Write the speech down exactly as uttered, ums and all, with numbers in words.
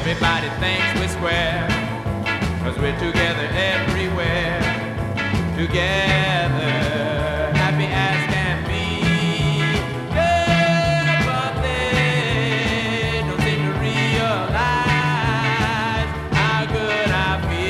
Everybody thinks we're square, 'cause we're together everywhere. Together